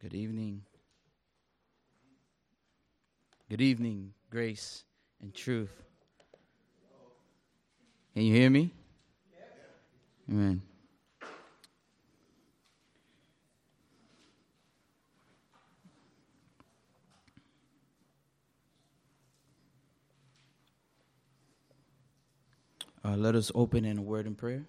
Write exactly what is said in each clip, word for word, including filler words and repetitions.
Good evening. Good evening, grace and truth. Can you hear me? Amen. Uh, let us open in a word and prayer.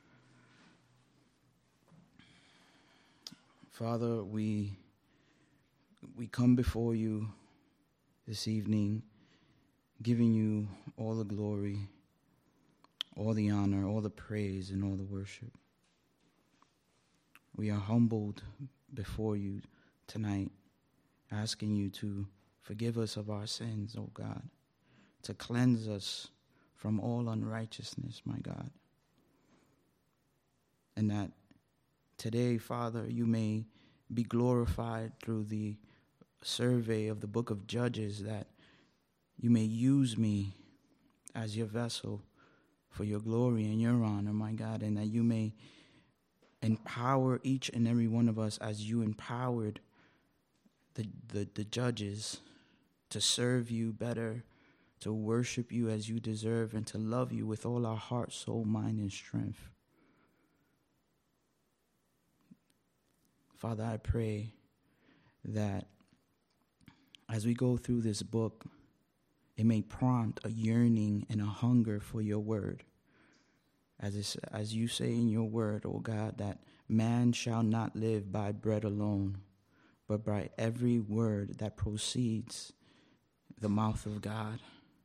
Father, we we come before you this evening, giving you all the glory, all the honor, all the praise, and all the worship. We are humbled before you tonight, asking you to forgive us of our sins, O God, to cleanse us from all unrighteousness, my God. And that today, Father, you may be glorified through the survey of the book of Judges, that you may use me as your vessel for your glory and your honor, my God, and that you may empower each and every one of us as you empowered the, the, the judges to serve you better, to worship you as you deserve, and to love you with all our heart, soul, mind, and strength. Father, I pray that as we go through this book, it may prompt a yearning and a hunger for your word. As, it's, as you say in your word, O God, that man shall not live by bread alone, but by every word that proceeds the mouth of God.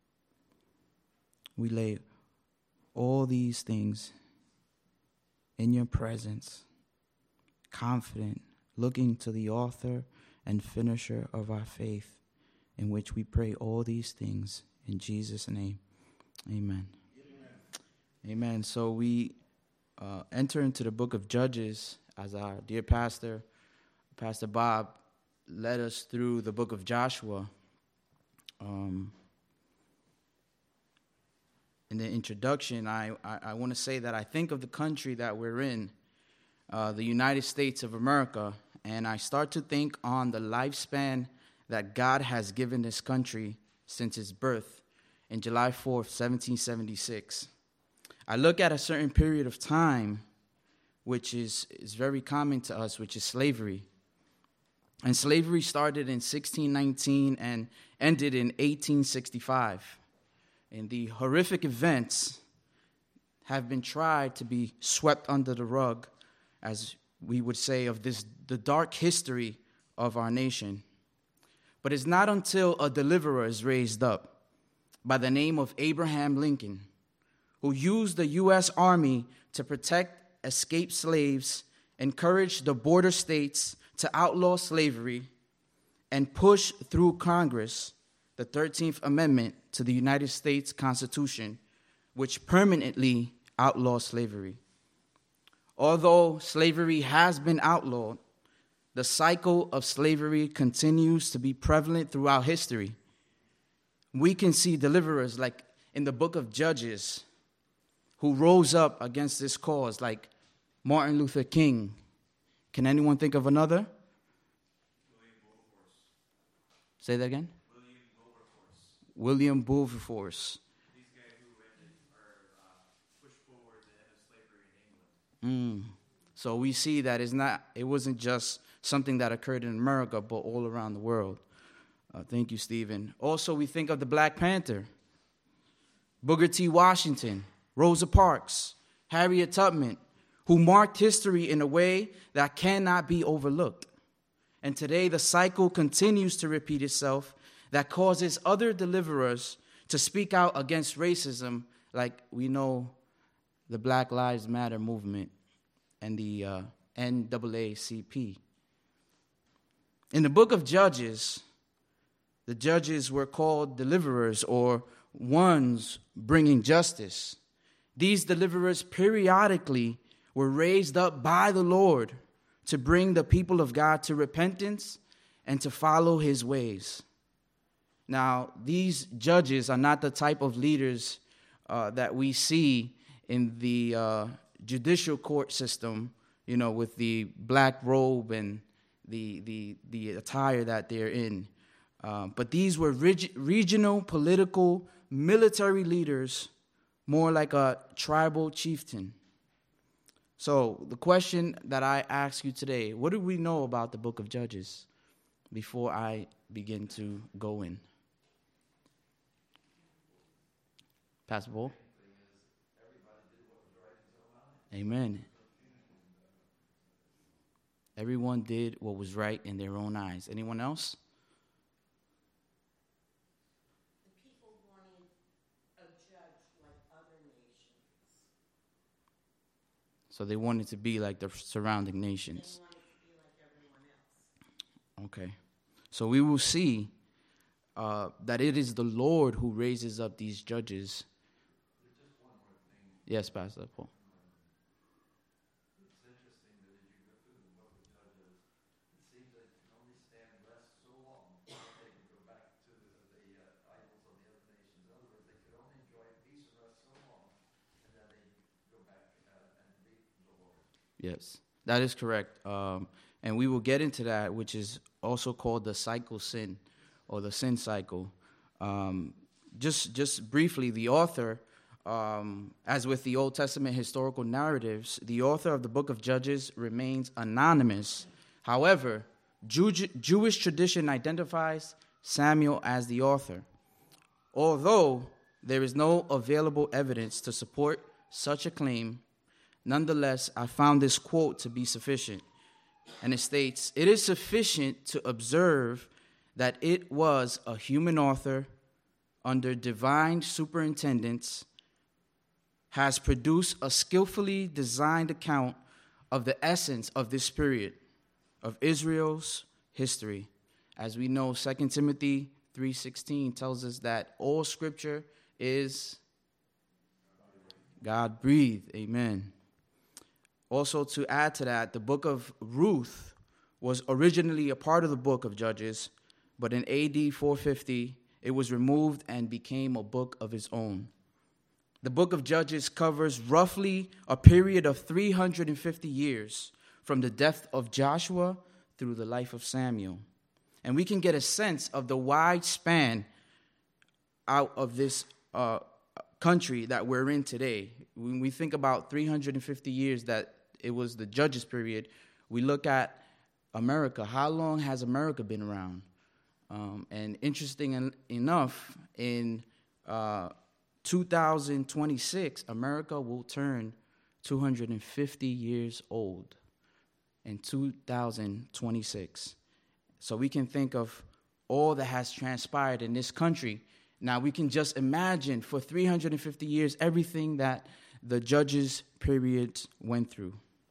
We lay all these things in your presence, confident, looking to the author and finisher of our faith, in which we pray all these things in Jesus' name. Amen. Amen. Amen. So we uh, enter into the book of Judges as our dear pastor, Pastor Bob, led us through the book of Joshua. Um, in the introduction, I, I, I want to say that I think of the country that we're in, uh, the United States of America, and I start to think on the lifespan that God has given this country since its birth in July fourth, seventeen seventy-six. I look at a certain period of time, which is, is very common to us, which is slavery. And slavery started in sixteen nineteen and ended in eighteen sixty-five. And the horrific events have been tried to be swept under the rug, as we would say, of this the dark history of our nation. But it's not until a deliverer is raised up by the name of Abraham Lincoln, who used the U S Army to protect escaped slaves, encourage the border states to outlaw slavery, and push through Congress the thirteenth Amendment to the United States Constitution, which permanently outlaws slavery. Although slavery has been outlawed, the cycle of slavery continues to be prevalent throughout history. We can see deliverers like in the book of Judges who rose up against this cause, like Martin Luther King. Can anyone think of another? William Wilberforce. Say that again? William Wilberforce. William Wilberforce. These guys who ended or uh, pushed forward the end of slavery in England. Mm. So we see that it's not, it wasn't just something that occurred in America, but all around the world. Uh, thank you, Stephen. Also, we think of the Black Panther, Booker T. Washington, Rosa Parks, Harriet Tubman, who marked history in a way that cannot be overlooked. And today, the cycle continues to repeat itself that causes other deliverers to speak out against racism, like we know the Black Lives Matter movement and the uh, N double A C P. In the book of Judges, the judges were called deliverers, or ones bringing justice. These deliverers periodically were raised up by the Lord to bring the people of God to repentance and to follow his ways. Now, these judges are not the type of leaders uh, that we see in the uh, judicial court system, you know, with the black robe and the the the attire that they're in. Um, but these were reg- regional, political, military leaders, more like a tribal chieftain. So the question that I ask you today, what do we know about the book of Judges before I begin to go in? Pastor Paul? Amen. Everyone did what was right in their own eyes. Anyone else? The people wanted a judge like other nations. So they wanted to be like the surrounding nations. They wanted to be like everyone else. Okay. So we will see uh, that it is the Lord who raises up these judges. Yes, Pastor Paul. Yes, that is correct. Um, and we will get into that, which is also called the cycle sin or the sin cycle. Um, just, just briefly, the author, um, as with the Old Testament historical narratives, the author of the book of Judges remains anonymous. However, Jew- Jewish tradition identifies Samuel as the author. Although there is no available evidence to support such a claim, nonetheless, I found this quote to be sufficient. And it states, "It is sufficient to observe that it was a human author under divine superintendence has produced a skillfully designed account of the essence of this period of Israel's history." As we know, Second Timothy three sixteen tells us that all scripture is God-breathed. Amen. Also, to add to that, the book of Ruth was originally a part of the book of Judges, but in A D four fifty, it was removed and became a book of its own. The book of Judges covers roughly a period of three hundred fifty years from the death of Joshua through the life of Samuel. And we can get a sense of the wide span out of this uh, country that we're in today. When we think about three hundred fifty years that it was the Judges period, we look at America. How long has America been around? Um, and interesting en- enough, in uh, two thousand twenty-six, America will turn two hundred fifty years old in two thousand twenty-six. So we can think of all that has transpired in this country. Now we can just imagine for three hundred fifty years everything that the Judges period went through.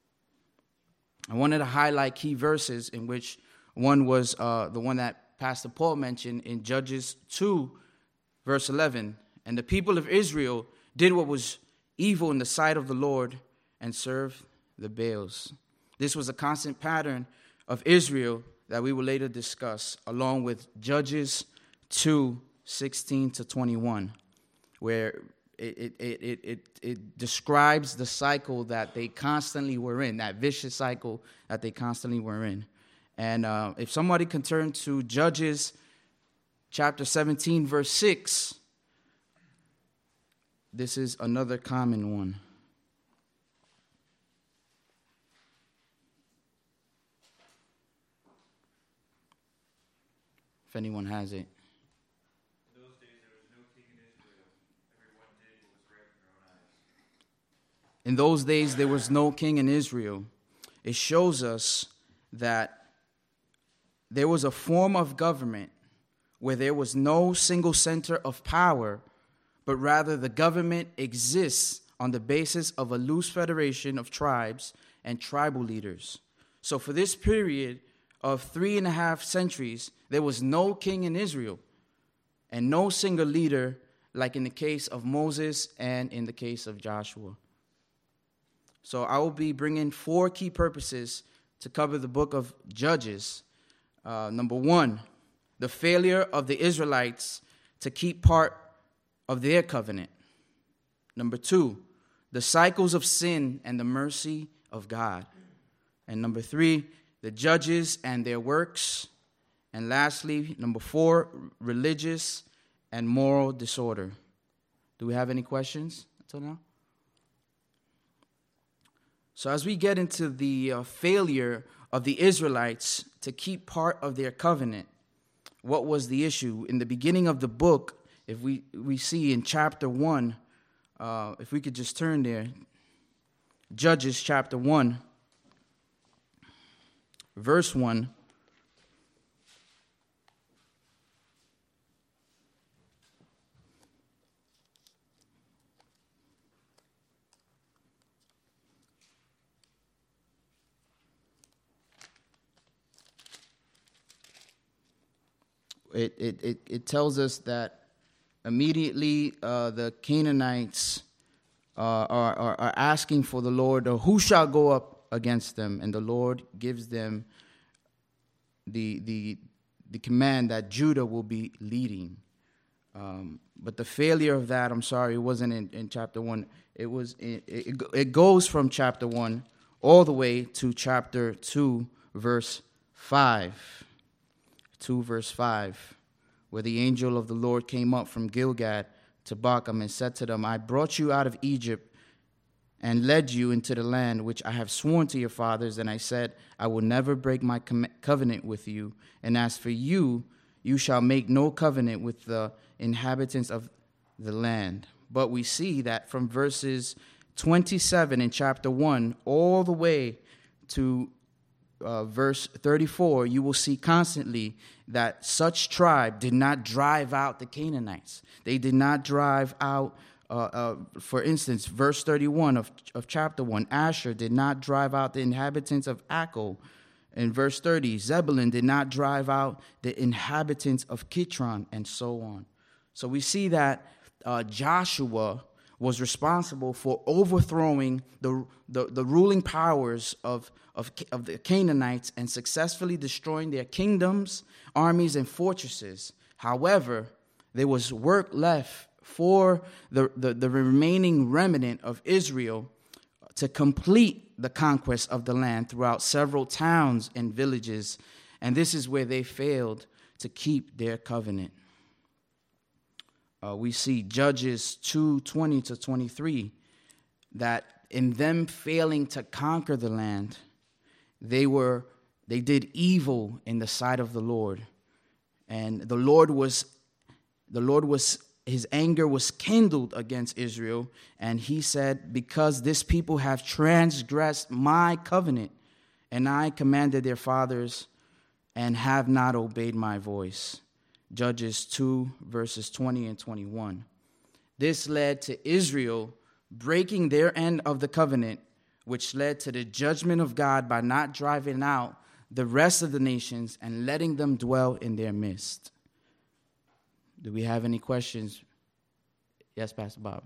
I wanted to highlight key verses, in which one was uh, the one that Pastor Paul mentioned in Judges two, verse eleven. "And the people of Israel did what was evil in the sight of the Lord and served the Baals." This was a constant pattern of Israel that we will later discuss, along with Judges two, sixteen to twenty-one, where It, it, it, it, it describes the cycle that they constantly were in, that vicious cycle that they constantly were in. And uh, if somebody can turn to Judges chapter seventeen, verse six, this is another common one. If anyone has it. In those days, there was no king in Israel. It shows us that there was a form of government where there was no single center of power, but rather the government exists on the basis of a loose federation of tribes and tribal leaders. So for this period of three and a half centuries, there was no king in Israel and no single leader, like in the case of Moses and in the case of Joshua. So I will be bringing four key purposes to cover the book of Judges. Uh, number one, the failure of the Israelites to keep part of their covenant. Number two, the cycles of sin and the mercy of God. And number three, the judges and their works. And lastly, number four, religious and moral disorder. Do we have any questions until now? So as we get into the uh, failure of the Israelites to keep part of their covenant, what was the issue? In the beginning of the book, if we, we see in chapter one, uh, if we could just turn there, Judges chapter one, verse one. It, it, it, it tells us that immediately uh, the Canaanites uh, are, are, are asking for the Lord, or who shall go up against them? And the Lord gives them the, the, the command that Judah will be leading. Um, but the failure of that, I'm sorry, it wasn't in, in chapter one. It was in, it, it goes from chapter one all the way to chapter two, verse five. two verse five, where the angel of the Lord came up from Gilgad to Bochum and said to them, I brought you out of Egypt and led you into the land which I have sworn to your fathers, and I said, I will never break my com- covenant with you. And as for you, you shall make no covenant with the inhabitants of the land. But we see that from verses twenty-seven in chapter one all the way to Uh, verse thirty-four, you will see constantly that such tribe did not drive out the Canaanites. They did not drive out, uh, uh, for instance, verse thirty-one of, of chapter one, Asher did not drive out the inhabitants of Akko. In verse thirty, Zebulun did not drive out the inhabitants of Kitron, and so on. So we see that uh, Joshua was responsible for overthrowing the, the, the ruling powers of, of, of the Canaanites and successfully destroying their kingdoms, armies, and fortresses. However, there was work left for the, the, the remaining remnant of Israel to complete the conquest of the land throughout several towns and villages, and this is where they failed to keep their covenant. Uh, we see Judges two twenty to twenty-three, that in them failing to conquer the land, they were they did evil in the sight of the Lord, and the Lord was the Lord was his anger was kindled against Israel, and he said, because this people have transgressed my covenant, and I commanded their fathers, and have not obeyed my voice. Judges two, verses twenty and twenty-one. This led to Israel breaking their end of the covenant, which led to the judgment of God by not driving out the rest of the nations and letting them dwell in their midst. Do we have any questions? Yes, Pastor Bob.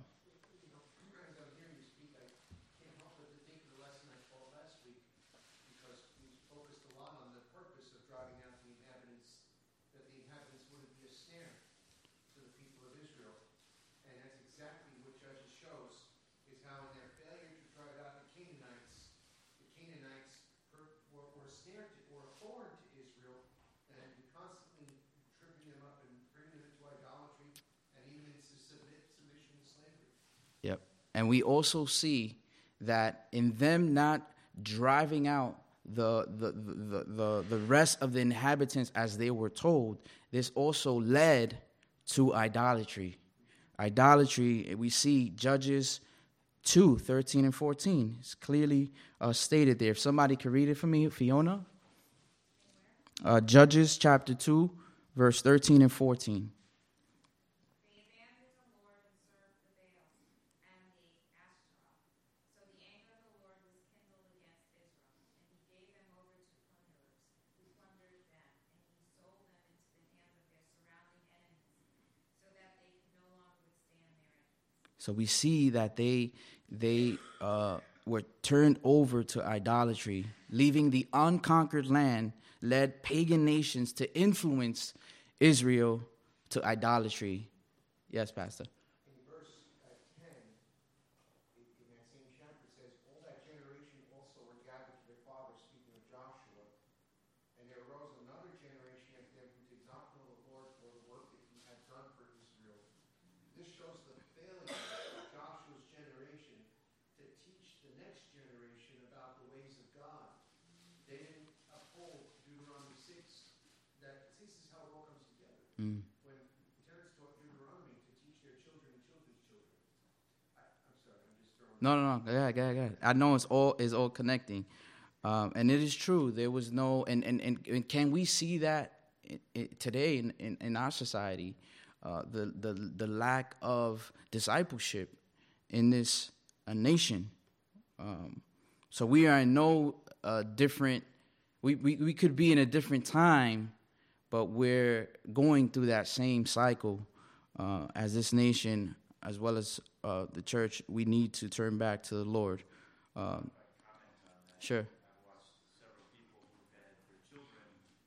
Yep. And we also see that in them not driving out the the, the, the, the rest of the inhabitants as they were told, this also led to idolatry. Idolatry, we see Judges two, thirteen and fourteen. It's clearly uh, stated there. If somebody could read it for me, Fiona. Uh, Judges chapter two, verse thirteen and fourteen. So we see that they they uh, were turned over to idolatry, leaving the unconquered land, led pagan nations to influence Israel to idolatry. Yes, Pastor. In verse uh, ten, in, in that same chapter, it says, all that generation also were gathered to their fathers, speaking of Joshua, ways of God. They didn't uphold Deuteronomy six. That this is how it all comes together. Mm. When the parents taught Deuteronomy to teach their children and children's children. I, I'm sorry, I'm just throwing. No, no, no. Go ahead, go ahead, go ahead. I know it's all is all connecting, um, and it is true. There was no, and and, and, and can we see that i i today in, in, in our society, uh, the the the lack of discipleship in this uh, nation. Um, so we are in no uh, different. We, we we could be in a different time, but we're going through that same cycle uh, as this nation, as well as uh, the church. We need to turn back to the Lord. Um, sure. I've watched several people who've had their children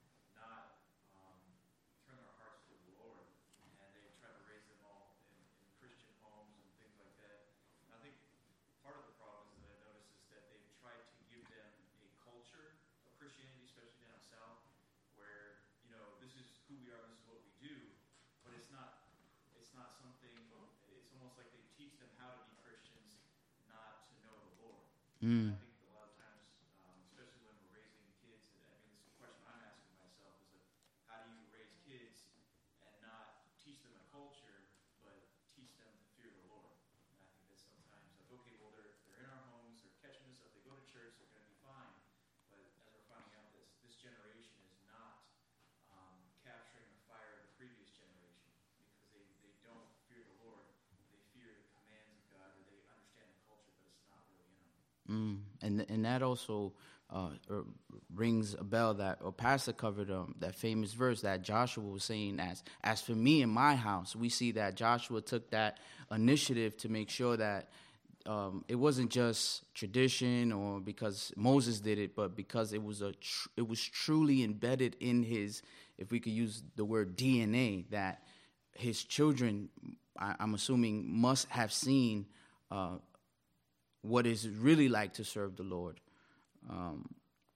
not um, turn their hearts to the Lord, and they try to raise them all in, in Christian homes and things like that. And I think part of the problem is that I've noticed is that they've tried to give them a culture of Christianity, especially down south, where, you know, this is who we are, this is what we do, but it's not, it's not something, it's almost like they teach them how to be Christians, not to know the Lord. Mm. I think a lot of times, um, especially when we're raising kids, and I mean, this is a question I'm asking myself, is like, how do you raise kids and not teach them a culture, but teach them to fear the Lord? And I think that sometimes, like, okay, well, they're, they're in our homes, they're catching this up, they go to church, they're going to be fine. But as we're finding out, this, this generation is not um, capturing the fire of the previous generation, because they, they don't fear the Lord. They fear the commands of God, or they understand the culture, but it's not really in them. Mm. And and that also uh, er, rings a bell that or Pastor covered um, that famous verse that Joshua was saying, as as for me and my house. We see that Joshua took that initiative to make sure that um, it wasn't just tradition or because Moses did it, but because it was a tr- it was truly embedded in his, if we could use the word D N A, that his children, I, I'm assuming, must have seen Uh, what it's really like to serve the Lord. Um,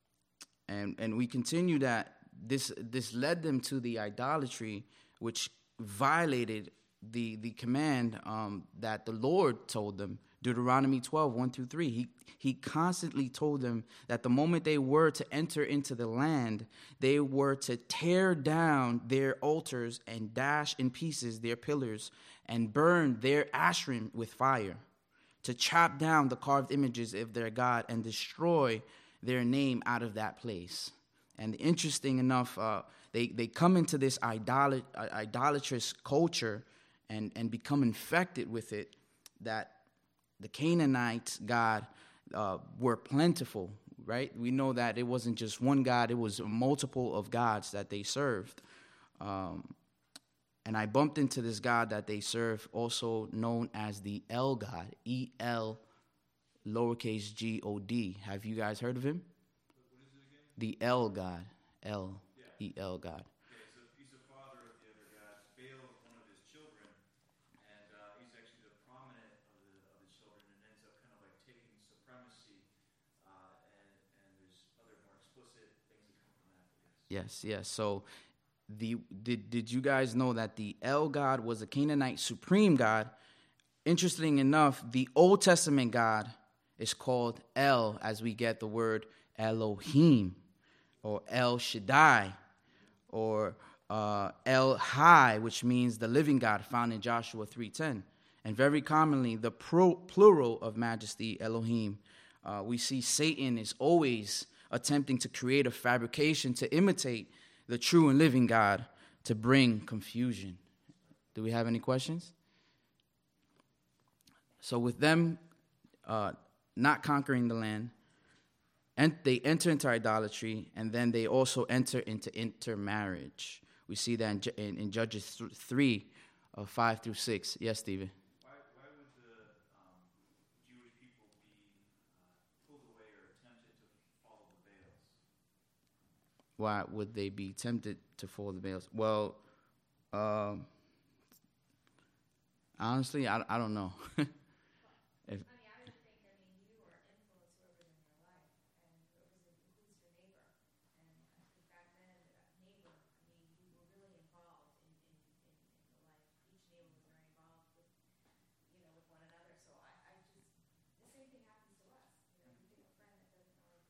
and and we continue that this this led them to the idolatry, which violated the the command um, that the Lord told them, Deuteronomy twelve, one through three. He, he constantly told them that the moment they were to enter into the land, they were to tear down their altars and dash in pieces their pillars and burn their Asherim with fire, to chop down the carved images of their God and destroy their name out of that place. And interesting enough, uh, they, they come into this idolat- idolatrous culture and, and become infected with it, that the Canaanites, God, uh, were plentiful, right? We know that it wasn't just one God, it was a multiple of gods that they served. Um, And I bumped into this God that they serve, also known as the El God, E L lowercase G O D. Have you guys heard of him? What is it again? The El God, L E L God. Okay, so he's the father of the other gods. Baal is one of his children, and uh, he's actually the prominent of the of the children, and ends up kind of like taking supremacy. Uh, and and there's other more explicit things that come from that. Yes. Yes, yes. So the did did you guys know that the El God was a Canaanite supreme God? Interesting enough, the Old Testament God is called El, as we get the word Elohim, or El Shaddai, or uh, El Hai, which means the living God, found in Joshua three ten. And very commonly, the pro- plural of majesty, Elohim. Uh, we see Satan is always attempting to create a fabrication to imitate the true and living God, to bring confusion. Do we have any questions? So with them uh, not conquering the land, and they enter into idolatry, and then they also enter into intermarriage. We see that in, in, in Judges three, uh, five through six. Yes, Stephen? Why why would the um, Jewish people be uh, pulled away or tempted to follow the Baals? Why would they be tempted to follow the Baals? Well, um, honestly, I, I don't know. if, I mean, I would think, I mean, you are influence whoever's in your life, and whoever's in, who's your neighbor. And I think back then, that neighbor, I mean, you were really involved in, in, in, in the life. Each neighbor was very involved with, you know, with one another. So I, I just, the same thing happens to us. You know, you pick a friend that doesn't know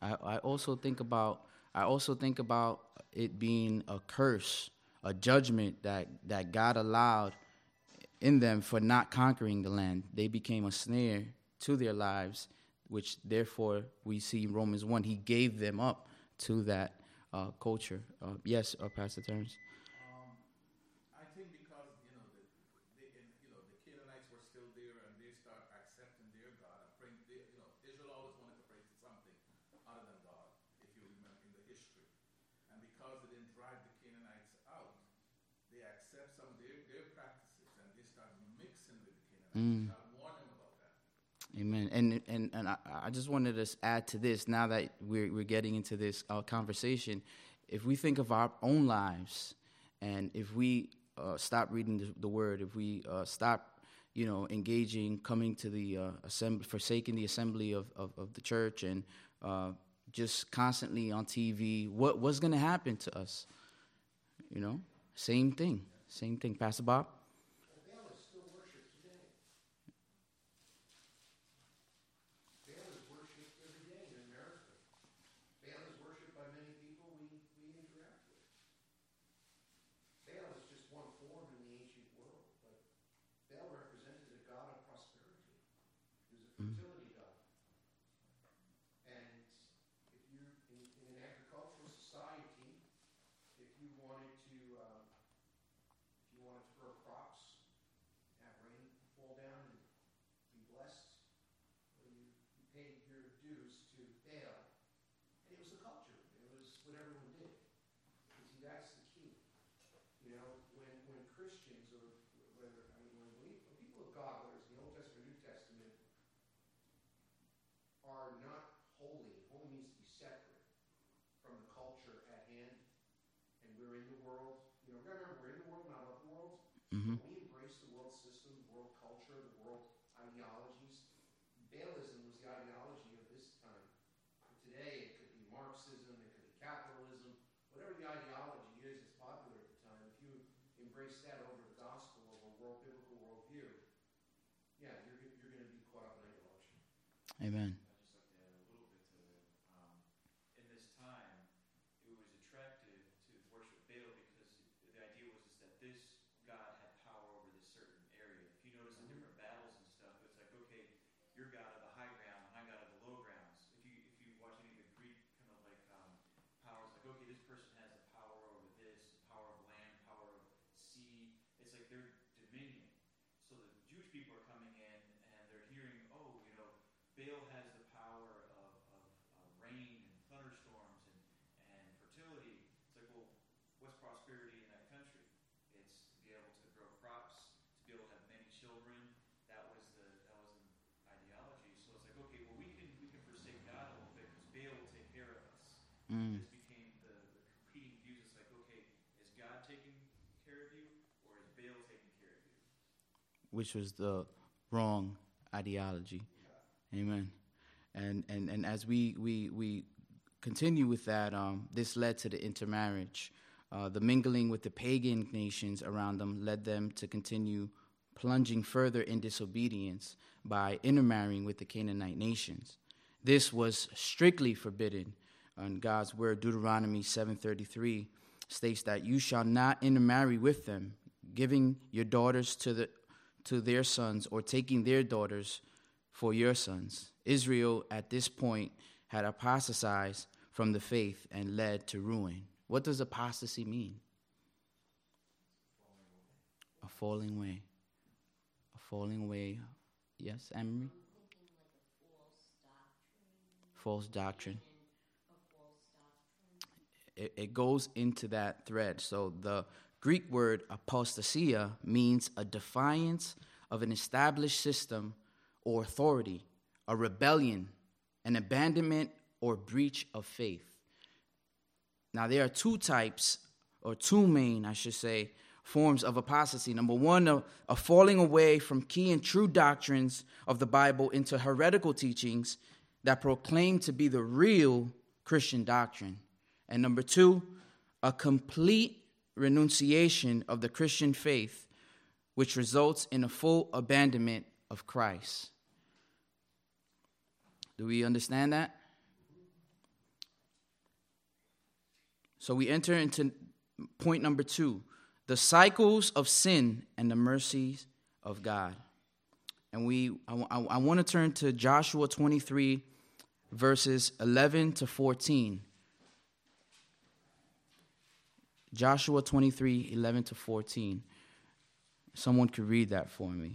I, I also think about I also think about it being a curse, a judgment that, that God allowed in them for not conquering the land. They became a snare to their lives, which therefore we see in Romans one, he gave them up to that uh, culture. Uh, yes, uh, Pastor Terrence. Um, I think because, you know, the, the, in, you know, the Canaanites were still there and they start accepting their God and praying, they, you know, Israel always wanted to pray to something other than God, if you remember in the history. And because they didn't drive the Canaanites out, they accept some of their, their practices and they start mixing with the Canaanites. Mm. God warned them about that. Amen. And and and I, I just wanted to add to this. Now that we're we're getting into this uh, conversation, if we think of our own lives, and if we uh, stop reading the, the Word, if we uh, stop, you know, engaging, coming to the uh, assembly, forsaking the assembly of, of, of the church, and uh, just constantly on T V, what what's going to happen to us? You know, same thing, same thing. Pastor Bob. Baal is still worshipped today. Baal is worshipped every day in America. Baal is worshipped by many people we, we interact with. Baal is just one form in the ancient world, but Baal represented a god of prosperity. He was a fertility god. And if you, in, in an agricultural society, if you wanted to, uh, if you wanted to grow crops, have rain fall down and be blessed, well, you, you paid your dues to Baal. And it was the culture. It was what everyone did. You see, that's the key. You know, when, when Christians, or whether, I mean, when, we, when people of God, whether it's the Old Testament or New Testament, are not holy, holy means to be separate from the culture at hand, and we're in the world. You know, remember, we're in the world, not of the world. Mm-hmm. We embrace the world system, the world culture, the world ideologies. Baalism was the ideology of this time. But today, it could be Marxism, it could be capitalism, whatever the ideology is that's popular at the time. If you embrace that over the gospel or a world biblical worldview, yeah, you're you're going to be caught up in idolatry. Amen. I'd just like to add a little bit to that. Um, in this time, it was attractive to worship Baal because the idea was is that this God had power over this certain area. If you notice the different battles and stuff, it's like, okay, you're God of the high ground, and I God of the low grounds. If you if you watch any of the Greek kind of like um, powers, like, okay, this person has the power over this, power of land, power of sea. It's like their dominion. So the Jewish people are coming in and they're hearing, oh, you know, Baal has the power of, of uh, rain and thunderstorms and, and fertility. It's like, well, what's prosperity in that country? It's to be able to grow crops, to be able to have many children. That was the that was the ideology. So it's like, okay, well, we can we can forsake God a little bit because Baal will take care of us. Mm. This became the, the competing views. It's like, okay, is God taking care of you or is Baal taking care of you? Which was the wrong ideology. Amen. And and and as we we we continue with that, um, this led to the intermarriage. Uh, the mingling with the pagan nations around them led them to continue plunging further in disobedience by intermarrying with the Canaanite nations. This was strictly forbidden. And God's word, Deuteronomy seven thirty-three, states that you shall not intermarry with them, giving your daughters to the to their sons or taking their daughters for your sons. Israel at this point had apostatized from the faith and led to ruin. What does apostasy mean? A falling away. A falling away. Yes, Emery? Thinking like a false doctrine. False doctrine. A false doctrine. It, it goes into that thread. So the Greek word apostasia means a defiance of an established system or authority, a rebellion, an abandonment or breach of faith. Now, there are two types, or two main, I should say, forms of apostasy. Number one, a, a falling away from key and true doctrines of the Bible into heretical teachings that proclaim to be the real Christian doctrine. And number two, a complete renunciation of the Christian faith, which results in a full abandonment of Christ. Do we understand that? So we enter into point number two, the cycles of sin and the mercies of God. And we, I, I, I want to turn to Joshua twenty-three, verses eleven to fourteen. Joshua twenty-three, eleven to fourteen. Someone could read that for me.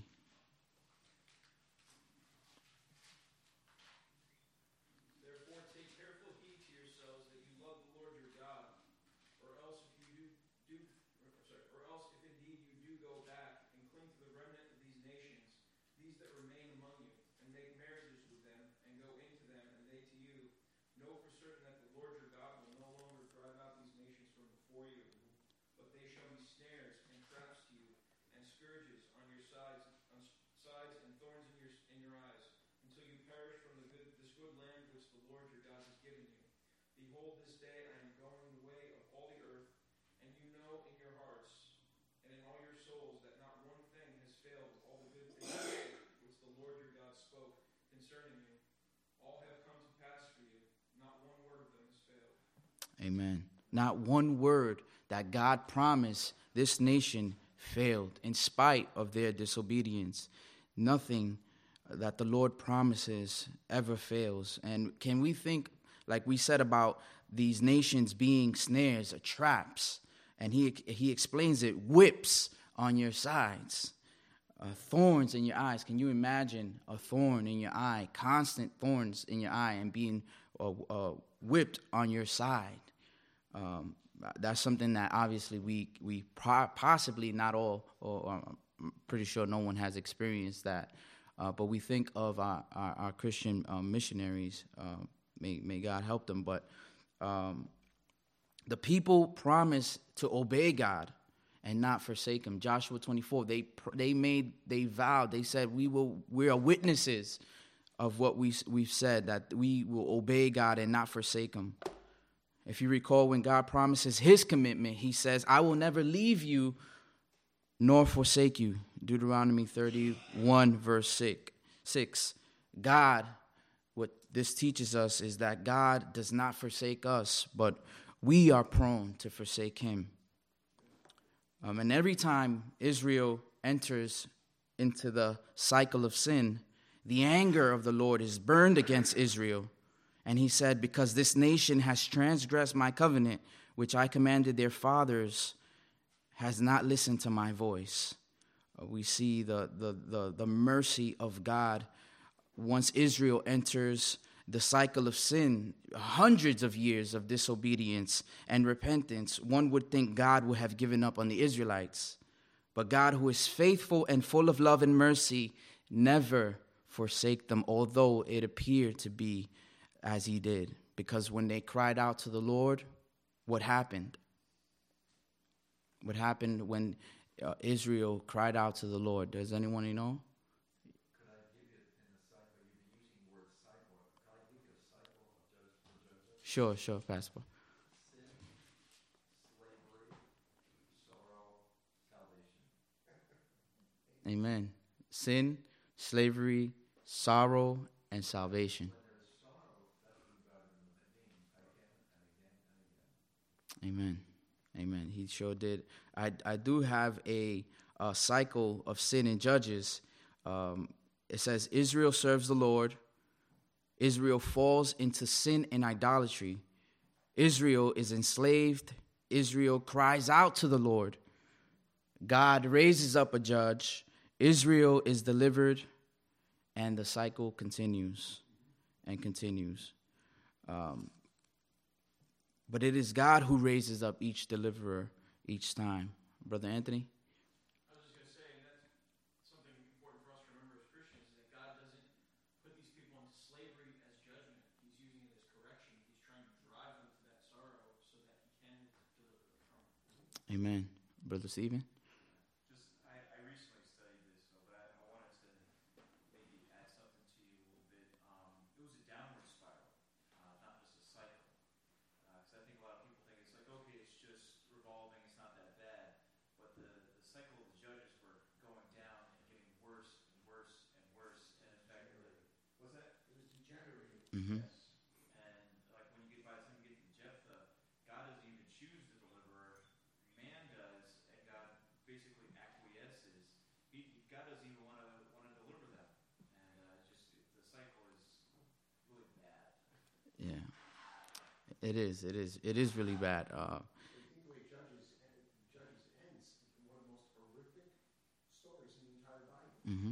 Therefore, take careful heed to yourselves that you love the Lord your God, or else if you do, do or, sorry, or else if indeed you do go back and cling to the remnant of these nations, these that remain among you, and make marriages with them, and go into them, and they to you, know for certain that the Lord your God will no longer drive out these nations from before you, but they shall be snares and traps to you, and scourges on your sides, on sides and thorns in your in your eyes, until you perish from the good, this good land which the Lord your God has given you. Behold, this day I am going the way of all the earth, and you know in your hearts and in all your souls that not one thing has failed of all the good things which the Lord your God spoke concerning you. All have come to pass for you. Not one word of them has failed. Amen. Not one word that God promised this nation failed in spite of their disobedience. Nothing that the Lord promises ever fails. And can we think, like we said about these nations being snares or traps, and he he explains it, whips on your sides, uh, thorns in your eyes. Can you imagine a thorn in your eye, constant thorns in your eye, and being uh, uh, whipped on your side? Um, that's something that obviously we we pro- possibly not all, or, or I'm pretty sure no one has experienced that. Uh, but we think of our, our, our Christian um, missionaries. Uh, may, may God help them. But um, the people promised to obey God and not forsake Him. Joshua twenty-four. They they made they vowed. They said we will. We are witnesses of what we we've said, that we will obey God and not forsake Him. If you recall, when God promises His commitment, He says, "I will never leave you nor forsake you." Deuteronomy thirty-one, verse six. God, what this teaches us is that God does not forsake us, but we are prone to forsake Him. Um, and every time Israel enters into the cycle of sin, the anger of the Lord is burned against Israel. And He said, because this nation has transgressed my covenant, which I commanded their fathers, has not listened to my voice. Uh, we see the, the, the, the mercy of God. Once Israel enters the cycle of sin, hundreds of years of disobedience and repentance, one would think God would have given up on the Israelites. But God, who is faithful and full of love and mercy, never forsake them, although it appeared to be as He did. Because when they cried out to the Lord, what happened? What happened when uh, Israel cried out to the Lord? Does anyone know? Could I give you, in the cycle, you've been using the word cycle. Could I give you a cycle of judge for judges? Sure, sure, Pastor. Sin, slavery, sorrow, salvation. Amen. Sin, slavery, sorrow, and salvation. When there is sorrow, that's who God is intervening again and again and again. Amen. Amen. He sure did. I, I do have a, a cycle of sin in Judges. Um, it says Israel serves the Lord. Israel falls into sin and idolatry. Israel is enslaved. Israel cries out to the Lord. God raises up a judge. Israel is delivered. And the cycle continues and continues. Um, But it is God who raises up each deliverer each time. Brother Anthony? I was just going to say, and that's something important for us to remember as Christians, is that God doesn't put these people into slavery as judgment. He's using it as correction. He's trying to drive them to that sorrow so that He can deliver them from it. Amen. Brother Stephen? Just, I, I recently studied this, so, but I, I wanted to maybe add something to you a little bit. Um, it was a downward spiral, uh, not just a cycle. Because I think a lot of people think it's like, okay, it's just revolving, it's not that bad. But the, the cycle of the judges were going down and getting worse and worse and worse. And in fact, like, what's that? It was degenerating. Mm-hmm. Yes. And like when you get, by the time you get to Jephthah, God doesn't even choose It is. It is. It is really bad. Uh, If you think the way Judges, en- Judges ends, it's one of the most horrific stories in the entire Bible. mhm.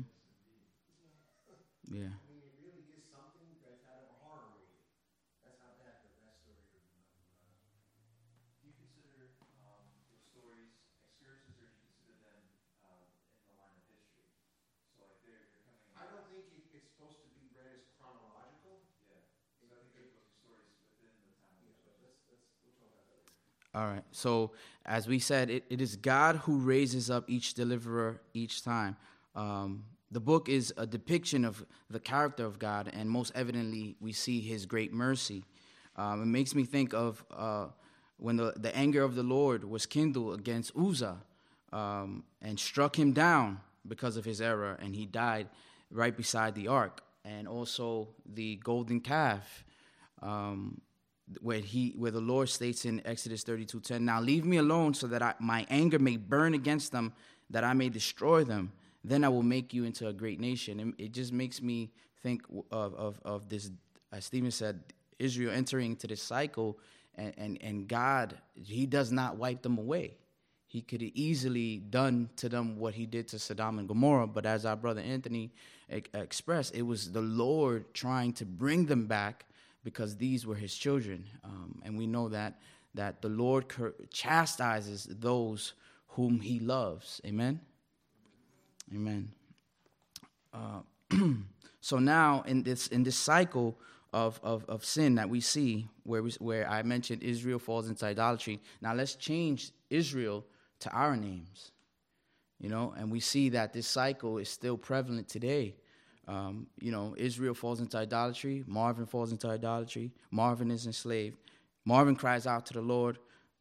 Yeah. I mean, it really is something that's out of a horror movie. That's how bad that, that story of, of uh, Do you consider um, those stories experiences, or do you consider them uh, in the line of history? So like they're, they're coming. I don't think it, it's supposed to be read as chronological. Yeah. So I think they're supposed to be stories within the time of Yeah, the but let's, let's, we'll talk about that later. All right. So, as we said, it, it is God who raises up each deliverer each time. Um, the book is a depiction of the character of God, and most evidently, we see his great mercy. Um, it makes me think of uh, when the, the anger of the Lord was kindled against Uzzah um, and struck him down because of his error, and he died right beside the ark. And also the golden calf, um, where he where the Lord states in Exodus thirty-two ten, now leave me alone so that I, my anger may burn against them, that I may destroy them. Then I will make you into a great nation. And it just makes me think of of, of this, as Stephen said, Israel entering into this cycle, and, and, and God, he does not wipe them away. He could have easily done to them what he did to Sodom and Gomorrah, but as our brother Anthony e- expressed, it was the Lord trying to bring them back, because these were his children. Um, and we know that that the Lord cur- chastises those whom he loves. Amen? Amen. Uh, so now in this in this cycle of, of, of sin that we see, where we, where I mentioned Israel falls into idolatry, now let's change Israel to our names. You know, and we see that this cycle is still prevalent today. Um, you know, Israel falls into idolatry. Marvin falls into idolatry. Marvin is enslaved. Marvin cries out to the Lord.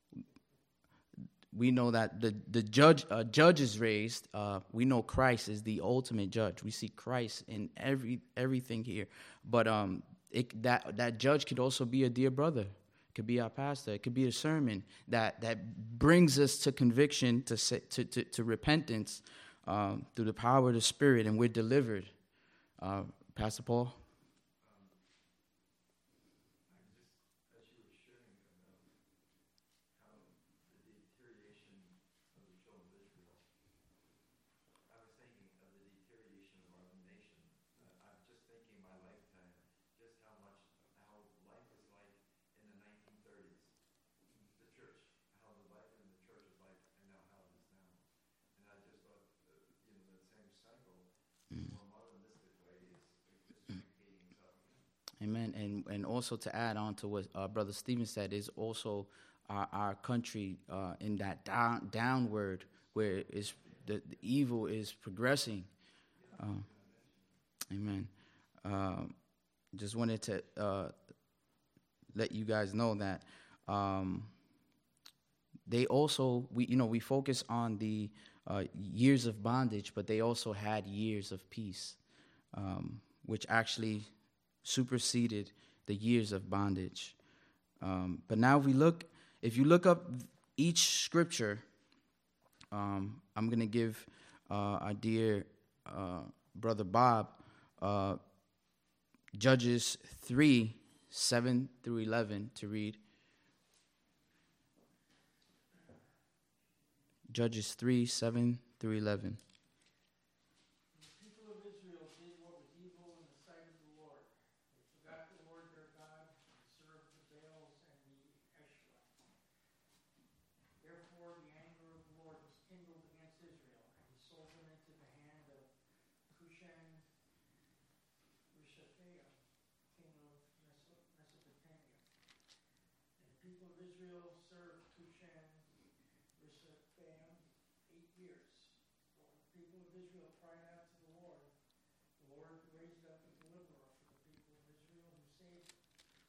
We know that the the judge uh, judge is raised. Uh, we know Christ is the ultimate judge. We see Christ in every everything here. But um, it, that that judge could also be a dear brother. It could be our pastor. It could be a sermon that that brings us to conviction, to to to, to repentance um, through the power of the Spirit, and we're delivered. Uh, Pastor Paul? As you were sharing about how the deterioration of the children of Israel, I was thinking of the deterioration of our nation. Uh, I'm just thinking my lifetime, just how much, how life was like in the nineteen thirties. The church, how the life in the church was like, and now how it is now. And I just thought, uh, you know, the same cycle, Mm. more modernistic way is, is repeating itself again. Amen. And and also to add on to what uh, Brother Stephen said, is also our, our country uh, in that down, downward, where is the, the evil is progressing. Um, amen. Um, just wanted to uh, let you guys know that um, they also, we you know we focus on the uh, years of bondage, but they also had years of peace, um, which actually superseded the years of bondage. Um, but now we look, if you look up each scripture, um, I'm going to give uh, our dear uh, brother Bob uh, Judges three, seven through eleven to read. Judges three, seven through eleven. The people of Israel did what was evil in the sight of the Lord. They forgot the Lord their God and served the Baals and the Ashtoreth. Therefore the anger of the Lord was kindled against Israel, and he sold them into the hand of Cushan Rishathaim, king of Mesopotamia. And the people of Israel served Cushan Rishathaim eight years. While the people of Israel cried out to the Lord, the Lord raised up a deliverer for the people of Israel who saved them.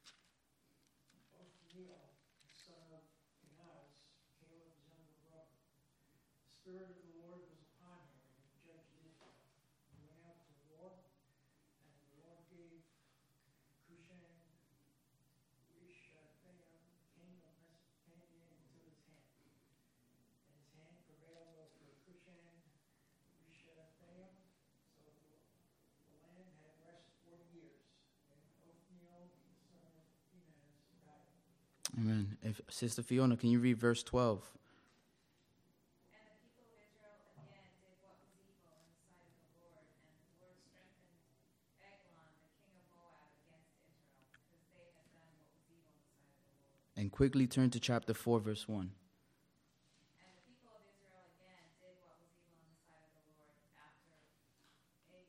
Othniel, the son of Kenaz, Caleb's younger brother. The Spirit of the Lord was upon him, and he judged Israel. He went out to war, and the Lord gave Cushan Rishathaim, king of Mesopotamia, into his hand. And his hand prevailed over Cushan Rishathaim, so the, the land had rest forty years. Then Othniel, the son of Kenaz, died. Amen. If Sister Fiona, can you read verse twelve? And the people of Israel again did what was evil in the sight of the Lord, and the Lord strengthened Eglon, the king of Moab, against Israel, because they had done what was evil in the sight of the Lord. And quickly turn to chapter four, verse one. And the people of Israel again did what was evil in the sight of the Lord after Ehud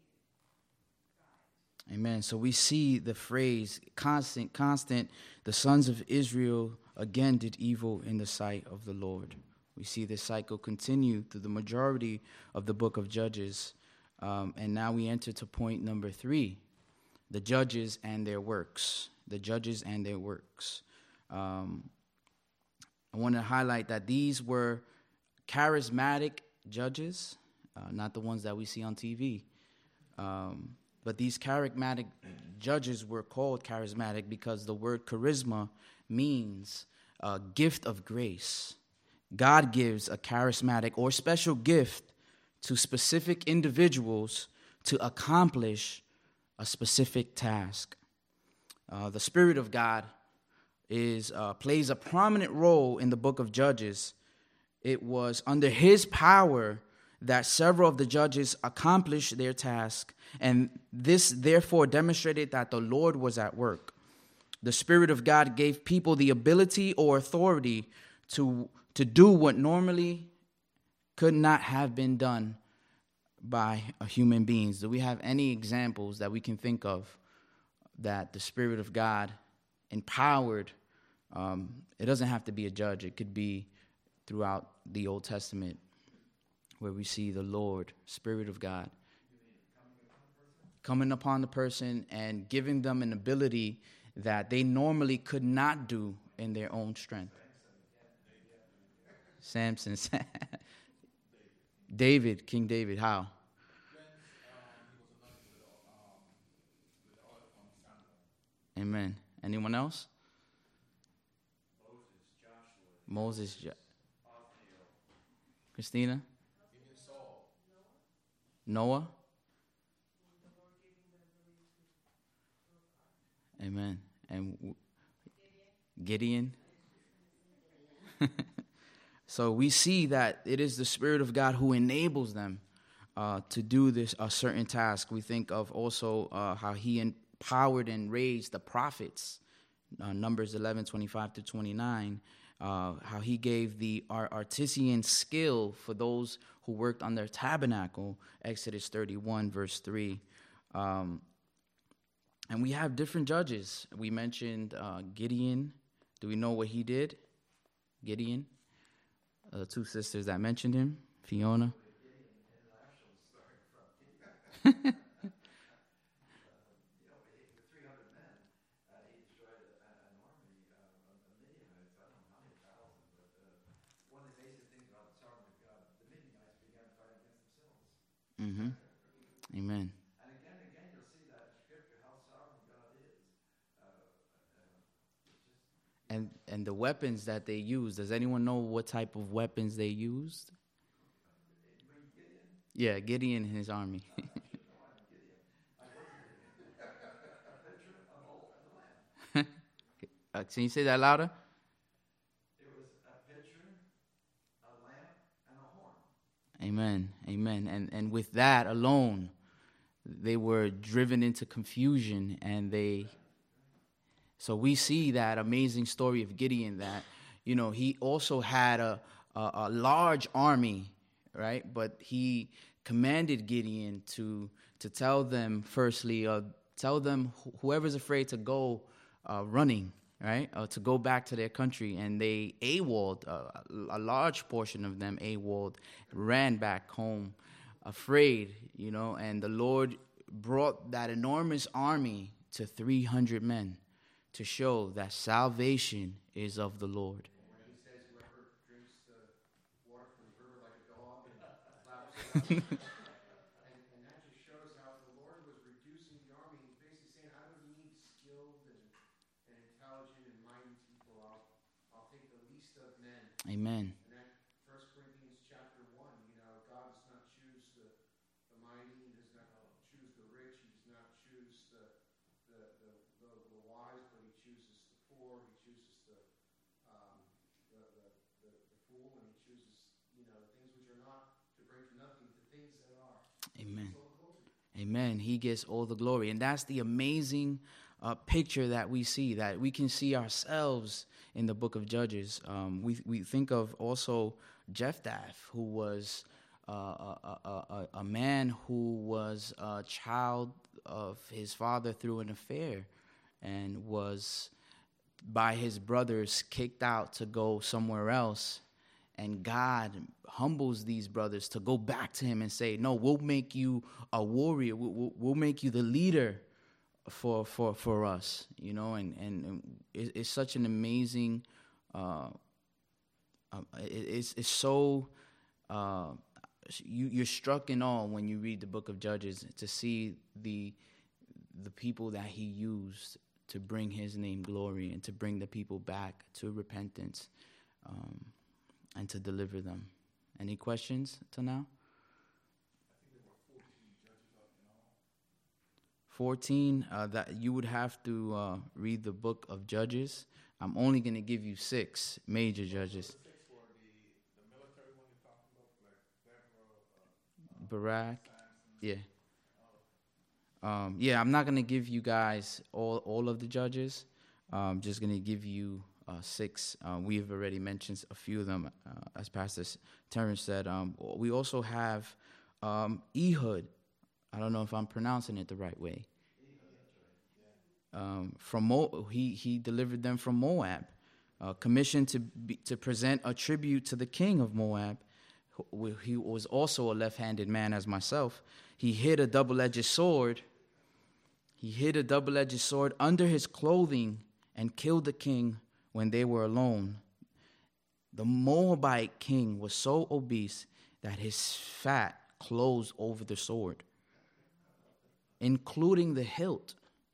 died. Amen. So we see the phrase constant, constant. The sons of Israel again did evil in the sight of the Lord. We see this cycle continue through the majority of the book of Judges. Um, and now we enter to point number three, the judges and their works. The judges and their works. Um, I want to highlight that these were charismatic judges, uh, not the ones that we see on T V. Um, but these charismatic judges were called charismatic because the word charisma means a gift of grace. God gives a charismatic or special gift to specific individuals to accomplish a specific task. Uh, the Spirit of God is uh, plays a prominent role in the book of Judges. It was under his power that several of the judges accomplished their task, and this therefore demonstrated that the Lord was at work. The Spirit of God gave people the ability or authority to, to do what normally could not have been done by a human beings. Do we have any examples that we can think of that the Spirit of God empowered? Um, it doesn't have to be a judge. It could be throughout the Old Testament, where we see the Lord, Spirit of God, coming upon the person and giving them an ability that they normally could not do in their own strength. Samson, David, King David, how? Amen. Anyone else? Moses, Joshua. Moses, Christina? Noah? Amen. And w- Gideon? So we see that it is the Spirit of God who enables them uh, to do this a certain task. We think of also uh, how he empowered and raised the prophets, uh, Numbers eleven, twenty-five to twenty-nine, uh, how he gave the art- artisan skill for those who worked on their tabernacle, Exodus thirty-one, verse three. Um, and we have different judges. We mentioned uh, Gideon. Do we know what he did? Gideon. Uh, the two sisters that mentioned him, Fiona. Mm-hmm. Amen. And again, again, you'll see that in Scripture how sovereign God is. Uh, uh, just And and the weapons that they used. Does anyone know what type of weapons they used? Yeah, Gideon and his army. uh, can you say that louder? it was a pitcher, a lamp, and a horn. Amen. Amen. And and with that alone, they were driven into confusion, and they. So we see that amazing story of Gideon that, you know, he also had a a, a large army, right? But he commanded Gideon to to tell them firstly, uh, tell them wh- whoever's afraid to go uh, running, right, uh, to go back to their country, and they AWOL'd, uh, a large portion of them AWOL'd, ran back home, afraid, you know, and the Lord brought that enormous army to three hundred men to show that salvation is of the Lord. When he says whoever drinks the water from the river like a dog and laps it up. and, and that just shows how the Lord was reducing the army. He's basically saying, I don't need skilled and, and intelligent and mighty people. I'll, I'll take the least of men. Amen. And that First Corinthians chapter one, you know, God does not choose the, the mighty, he does not choose the rich, he does not choose the the, the, the, the wise, but he chooses the poor, he chooses the, woman, he chooses, you know, things which are not to bring to nothing to things that are. Amen. It's all glory. Amen. He gets all the glory. And that's the amazing uh, picture that we see, that we can see ourselves in the book of Judges. Um, we we think of also Jephthah, who was uh, a, a, a, a man who was a child of his father through an affair and was by his brothers kicked out to go somewhere else. And God humbles these brothers to go back to him and say, no, we'll make you a warrior. We'll, we'll, we'll make you the leader for for for us, you know. And, and, and it, it's such an amazing, uh, uh, it, it's, it's so, uh, you, you're struck in awe when you read the book of Judges to see the the people that he used to bring his name glory and to bring the people back to repentance. Um, and to deliver them. Any questions till now? I think there were fourteen judges up in all. fourteen, uh, that you would have to uh, read the book of Judges. I'm only going to give you six major judges. The six were the, the military one you're talking about, like Deborah, uh, Barak, Samson. yeah. Um, yeah, I'm not going to give you guys all, all of the judges. I'm just going to give you Uh, six. Uh, we've already mentioned a few of them, uh, as Pastor Terrence said. Um, we also have um, Ehud. I don't know if I'm pronouncing it the right way. Um, from Mo- he he delivered them from Moab, uh, commissioned to be, to present a tribute to the king of Moab. Who, he was also a left-handed man as myself. He hid a double-edged sword. He hid a double-edged sword under his clothing and killed the king when they were alone. The Moabite king was so obese that his fat closed over the sword, including the hilt.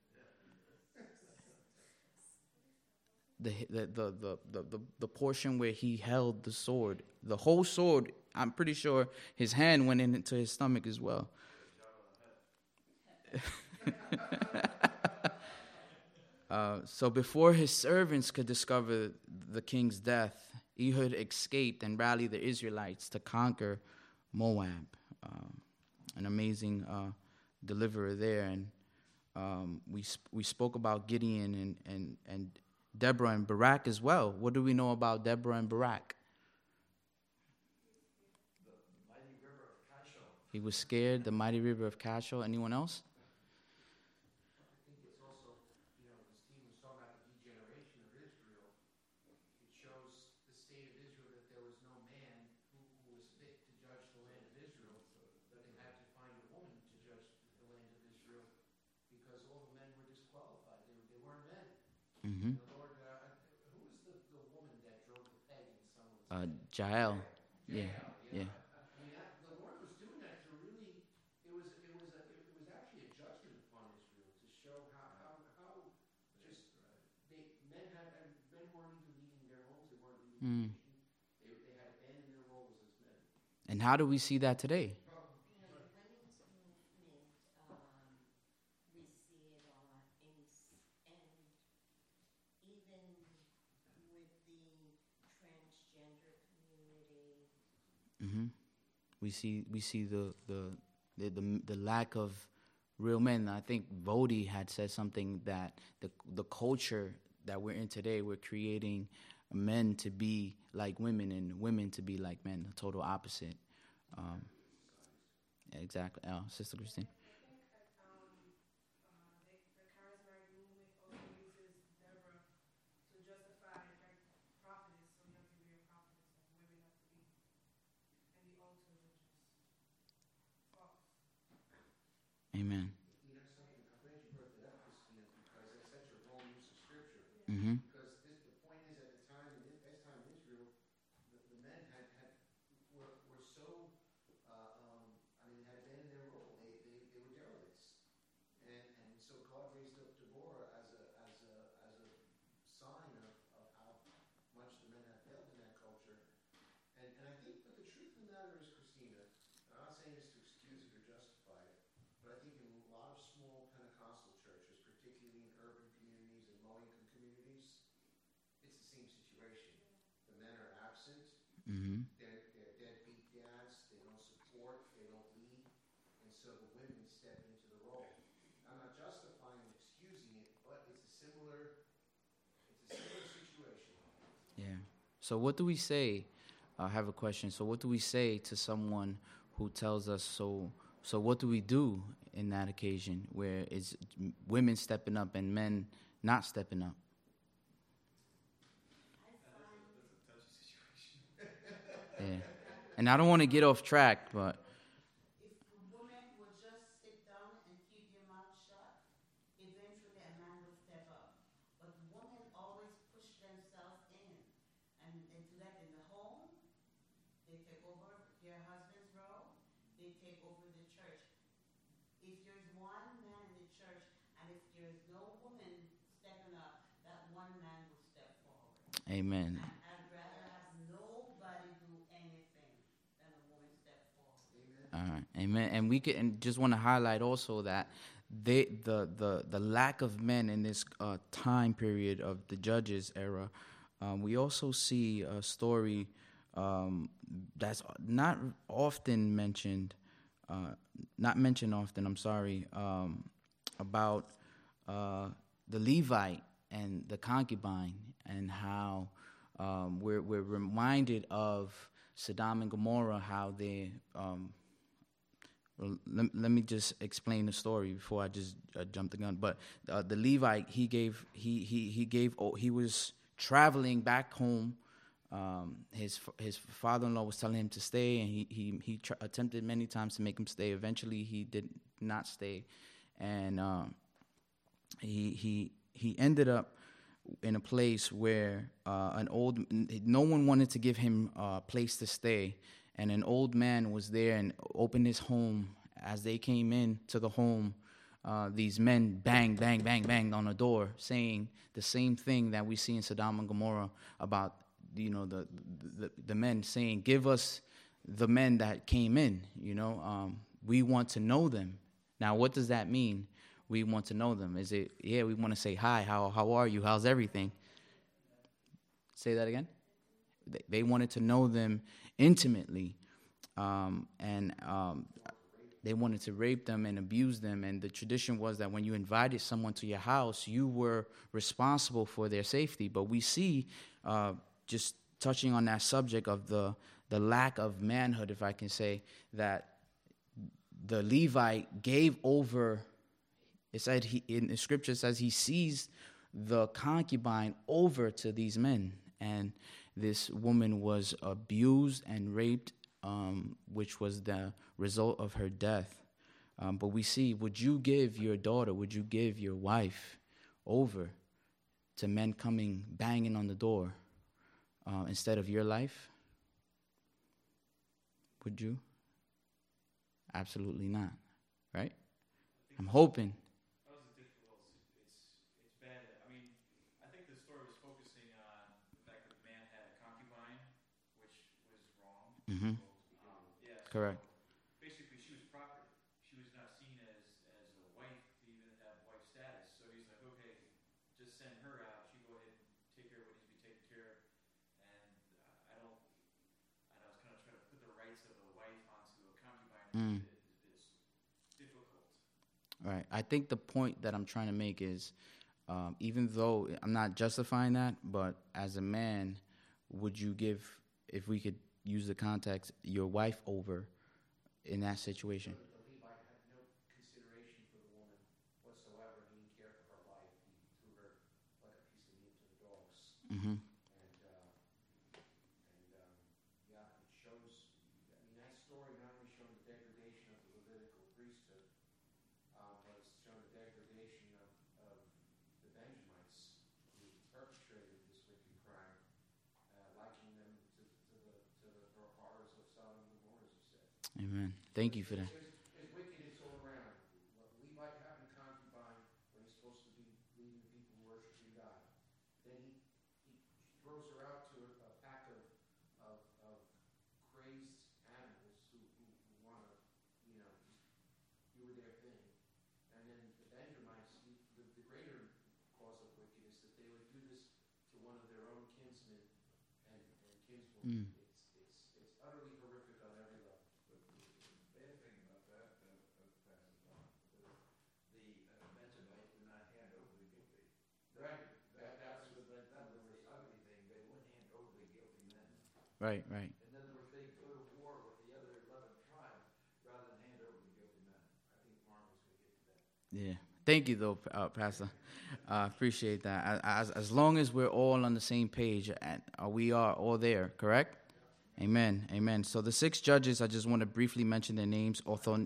The, the, the, the, the, the, the portion where he held the sword. The whole sword, I'm pretty sure his hand went into his stomach as well. Uh, so before his servants could discover the king's death, Ehud escaped and rallied the Israelites to conquer Moab. Um, an amazing uh, deliverer there. And um, we sp- we spoke about Gideon and, and, and Deborah and Barak as well. What do we know about Deborah and Barak? The, the mighty river of Kishon. He was scared, the mighty river of Kishon. Anyone else? I think it's also, you know, when Stephen was talking about the degeneration of Israel, it shows the state of Israel that there was no man who, who was fit to judge the land of Israel, but they had to find a woman to judge the land of Israel because all the men were disqualified. They, they weren't men. Mm-hmm. The Lord, uh, who was the, the woman that drove the peg in someone's Uh, head? Jael. Yeah, Yeah. yeah. I mean, that, the Lord was doing that to really, it was, it was, a, it was actually a judgment upon Israel to show how, how, how just they men had and men weren't even leading their homes. They weren't leading Mm. the nation. They they had abandoned their roles as men. And how do we see that today? You know, the women's movement, um, we see it a lot in, s- and even with the transgender community. Mm-hmm. We see we see the the, the the the lack of real men. I think Vodi had said something that the the culture that we're in today, we're creating men to be like women and women to be like men, the total opposite. Um, exactly. Uh, Sister Christine. I think that um, uh, the, the charismatic movement also uses Deborah to justify like prophetess, so you have to be a prophetess, like women have to be, and the altar, which is false. Amen. You know something? I'm glad you brought that up, Christina, because that's such a wrong use of scripture. Mm-hmm. Because this, the point is, at the time in this, this time in Israel, the, the men had, had were, were so, uh, um, I mean, had abandoned their role. They, they, they were derelicts, and and so God raised up Deborah as a as a as a sign of, of how much the men had failed in that culture. And and I think, but the truth of the matter is, Christina, I'm not saying this to excuse it or justify it, but I think in a lot of small Pentecostal churches, particularly in urban communities and low-income communities, it's the same situation. The men are absent, Mm-hmm. They're, they're deadbeat dads, they don't support, they don't lead, and so the women step into the role. I'm not justifying and excusing it, but it's a similar, it's a similar situation. Yeah. So what do we say? I have a question. So what do we say to someone who tells us so? So what do we do in that occasion where it's women stepping up and men not stepping up? Yeah. And I don't want to get off track, but If the woman would just sit down and keep their mouth shut, eventually a man would step up. But women always push themselves in, and they do that in the home. They take over their husband's role. They take over the church. If there's one man in the church, and if there's no woman stepping up, that one man will step forward. amen. And I'd rather have nobody do anything than a woman step forward. All right, amen. And we could, and just want to highlight also that they, the the the lack of men in this uh, time period of the Judges era. Um, we also see a story um, that's not often mentioned, uh, not mentioned often. I'm sorry, um, about uh, the Levite and the concubine, and how um, we're we're reminded of Sodom and Gomorrah, how they. Um, well, let, let me just explain the story before I just uh, jump the gun. But uh, the Levite, he gave he he he gave oh, he was traveling back home. Um, his his father-in-law was telling him to stay, and he he he tr- attempted many times to make him stay. Eventually, he did not stay, and um, he he he ended up in a place where uh, an old no one wanted to give him a place to stay, and an old man was there and opened his home. As they came in to the home, uh, these men bang bang bang banged on the door, saying the same thing that we see in Sodom and Gomorrah about, you know, the the, the men saying, "Give us the men that came in. You know, um, we want to know them." Now, what does that mean? We want to know them. Is it, yeah, we want to say, hi, how how are you? How's everything? Say that again? They, they wanted to know them intimately, um, and um, they wanted to rape them and abuse them. And the tradition was that when you invited someone to your house, you were responsible for their safety. But we see, uh, just touching on that subject of the, the lack of manhood, if I can say, that the Levite gave over. It said he, in the scripture says he seized the concubine over to these men, and this woman was abused and raped, um, which was the result of her death. Um, but we see, would you give your daughter, would you give your wife over to men coming banging on the door uh, instead of your life? Would you? Absolutely not, right? I'm hoping. That was a difficult. It's it's bad. I mean, I think the story was focusing on the fact that the man had a concubine, which was wrong. Mm-hmm. Um, yeah. So Correct. basically, she was property. She was not seen as as a wife to even have wife status. So he's like, okay, just send her out. She go ahead and take care of what needs to be taken care of. And uh, I don't. I was kind of trying to put the rights of a wife onto a concubine. Mm. Is, is difficult. Right. I think the point that I'm trying to make is, um, even though I'm not justifying that, but as a man, would you give, if we could use the context, your wife over in that situation? The Levite had no consideration for the woman whatsoever. He didn't care for her life. He threw her like a piece of meat to the dogs. Mm-hmm. And, uh, and um, yeah, it shows, I mean, that story not only showed the degradation of the Levitical priesthood, uh, but it's shown the degradation of, of the Benjamites who perpetrated this wicked crime, uh, likening them to, to, the, to the horrors of Sodom and Gomorrah, as you said. Amen. Thank you for that. There's, there's wickedness all around. What Levite having a concubine when he's supposed to be leading the people worshiping God. Then he, he throws her out to a, a pack of, of, of crazed animals who, who, who want to, you know, just do their thing. And then the Benjamites, the, the, the greater cause of wickedness, that they would do this to one of their own kinsmen and, and kinswomen. Mm. It's, Right, that, that's what, that, that was the ugly thing, they wouldn't hand over the guilty men. Right, right. And then there was, they go to war with the other eleven tribes rather than hand over the guilty men. I think Mark was gonna get to that. Yeah. Thank you, though, uh, Pastor. I uh, appreciate that. As, as long as we're all on the same page, and uh, we are all there, correct? Yeah. Amen. Amen. So the six judges, I just want to briefly mention their names. Orthon-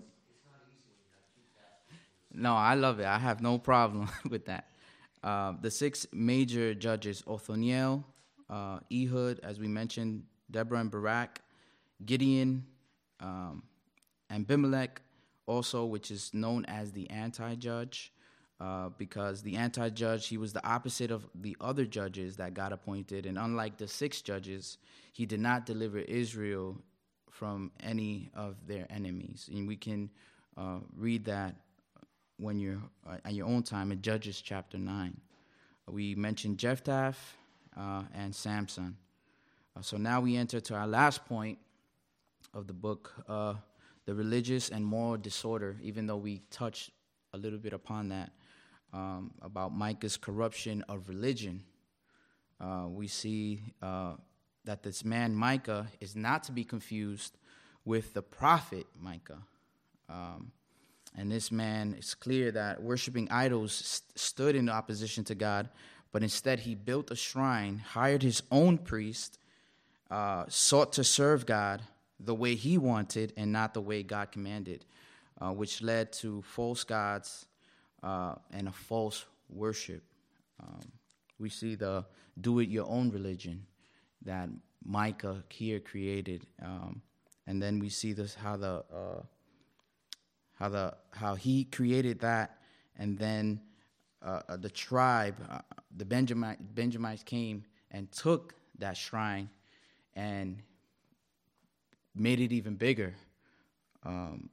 no, I love it. I have no problem with that. Uh, the six major judges, Othniel, uh, Ehud, as we mentioned, Deborah and Barak, Gideon, um, Abimelech, also, which is known as the anti-judge, uh, because the anti-judge, he was the opposite of the other judges that got appointed. And unlike the six judges, he did not deliver Israel from any of their enemies. And we can uh, read that when you're uh, at your own time in Judges chapter nine. We mentioned Jephthah uh, and Samson. Uh, so now we enter to our last point of the book, uh, the religious and moral disorder, even though we touched a little bit upon that, um, about Micah's corruption of religion. Uh, we see uh, that this man Micah is not to be confused with the prophet Micah. Um, and this man, it's clear that worshiping idols st- stood in opposition to God, but instead he built a shrine, hired his own priest, uh, sought to serve God the way he wanted and not the way God commanded, uh, which led to false gods uh, and a false worship. Um, we see the do-it-your-own religion that Micah here created, um, and then we see this how the uh, how the how he created that, and then uh, the tribe, uh, the Benjamin Benjamites came and took that shrine and made it even bigger. Um,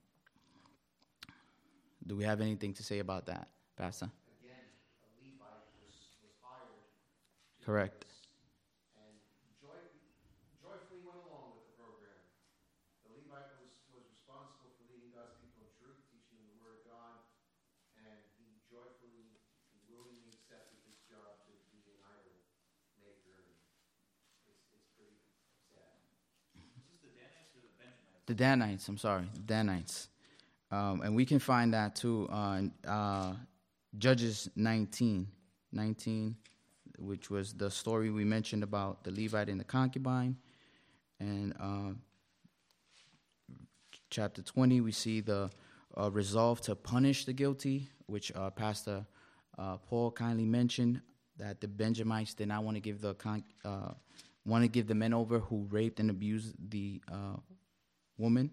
do we have anything to say about that, Pastor? Again, a Levite was, was hired. to Correct. do this, And joy, joyfully went along with the program. The Levite was, was responsible for leading God's people in truth, teaching them the word of God, and he joyfully and willingly accepted this job to be an idol maker. And it's, it's pretty sad. Is this the Danites or the Benjamites? The Danites, I'm sorry, the Danites. Um, and we can find that too on uh, Judges nineteen, nineteen, which was the story we mentioned about the Levite and the concubine. And uh, chapter twenty, we see the uh, resolve to punish the guilty, which uh, Pastor uh, Paul kindly mentioned, that the Benjamites did not want to give the con- uh, want to give the men over who raped and abused the uh, woman.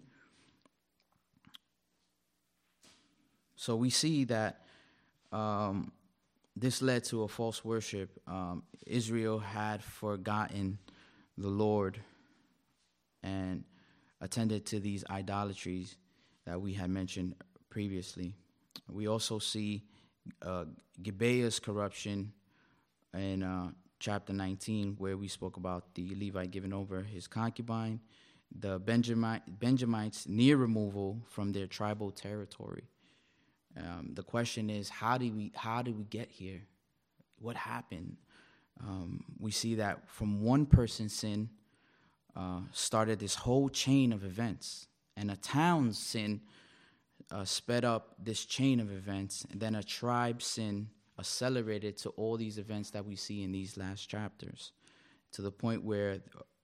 So we see that um, this led to a false worship. Um, Israel had forgotten the Lord and attended to these idolatries that we had mentioned previously. We also see uh, Gibeah's corruption in uh, chapter nineteen, where we spoke about the Levite giving over his concubine, the Benjamite, Benjamites' near removal from their tribal territory. Um, the question is, how did we how did we get here? What happened? Um, we see that from one person's sin uh, started this whole chain of events, and a town's sin uh, sped up this chain of events, and then a tribe's sin accelerated to all these events that we see in these last chapters, to the point where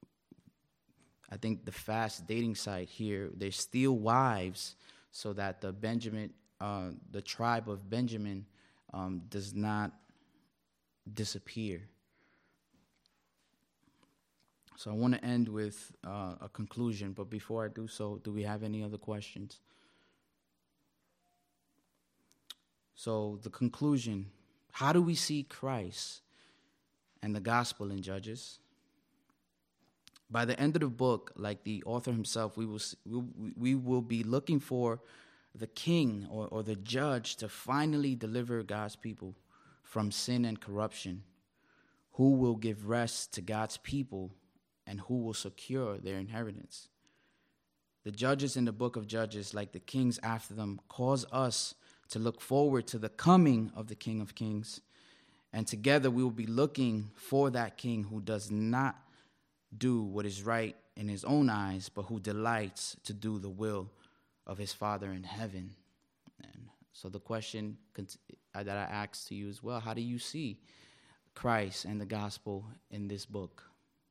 I think the fast dating site here, they steal wives so that the Benjamin Uh, the tribe of Benjamin um, does not disappear. So I want to end with uh, a conclusion, but before I do so, do we have any other questions? So the conclusion, how do we see Christ and the gospel in Judges? By the end of the book, like the author himself, we will we, we will be looking for the king or, or the judge to finally deliver God's people from sin and corruption, who will give rest to God's people and who will secure their inheritance. The judges in the book of Judges, like the kings after them, cause us to look forward to the coming of the King of Kings And together we will be looking for that king who does not do what is right in his own eyes, but who delights to do the will of his Father in heaven. And so the question that I ask to you as well, how do you see Christ and the gospel in this book?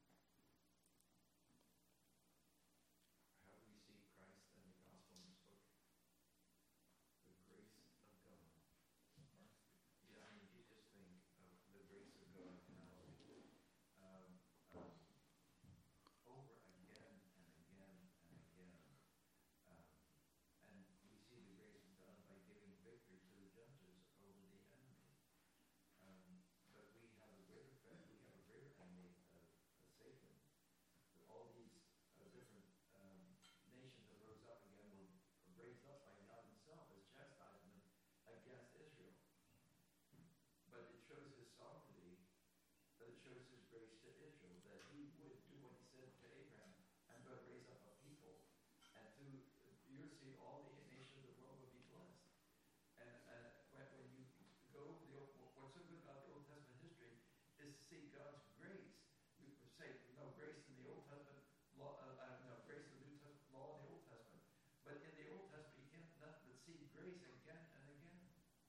How do we see Christ and the gospel in this book? The grace of God. Yeah, I mean, you just think of the grace of God how um, um, over again and again and again. Um, and we see the grace of God by giving victory to the judges over the enemy. Um, but we have a greater threat, we have a greater enemy of, of Satan. That all these uh, different um, nations that rose up again were raised up by God himself as chastisement against Israel. But it shows his sovereignty, but it shows his grace to Israel, that he would do what he said to Abraham, I'm going to raise up a people, and through your seed all the nations of the world will be blessed. And uh, when, when you go, the old, what's so good about the Old Testament history is to see God's grace. We would say, you know, grace in the Old Testament, law, uh, uh, no, grace in the New Testament, law in the Old Testament. But in the Old Testament, you can't not but see grace again and again.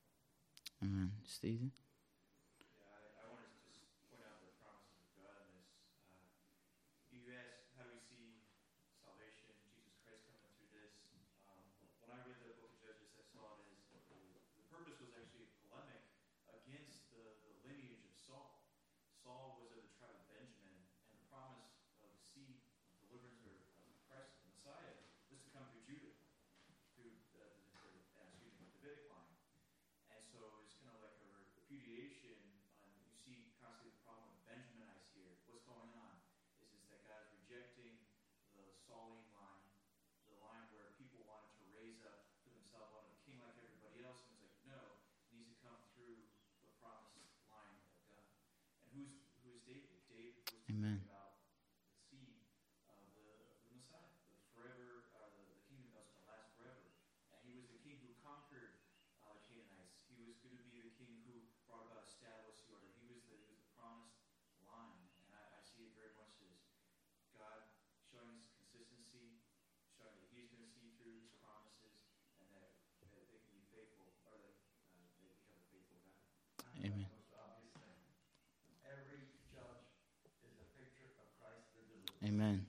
Amen. Stephen? Yeah, I, I want to just point out the promises of God in this. Uh, you asked, how do we see salvation, Jesus Christ coming through this? Um, when I read the book of Judges, I saw it as the, the purpose was actually a polemic against the, the lineage of Saul. Saul was of the tribe of Benjamin, and the promise of the seed of deliverance or of Christ, the Messiah, was to come through Judah, through the, the, the, uh, excuse me, the Davidic line. And so it's kind of like a repudiation. On, you see constantly the problem with Benjaminites here. What's going on is, is that God is rejecting the Sauline line, the line where people wanted to raise up for themselves, wanted a king like everybody else, and it's like, no, it needs to come through the promised line of God. And who's who is David? David was Amen. talking about the seed of the, of the Messiah, the forever, uh, the, the kingdom that was going to last forever. And he was the king who conquered uh, the Canaanites. He was going to be the king who brought about established the order. He was the, he was the promised line. And I, I see it very much as God showing his consistency, showing that he's going to see through his promises, and that, that they can be faithful, or that, uh, that we have a faithful God. Amen. The most obvious thing. Every judge is a picture of Christ the deliverer. Amen.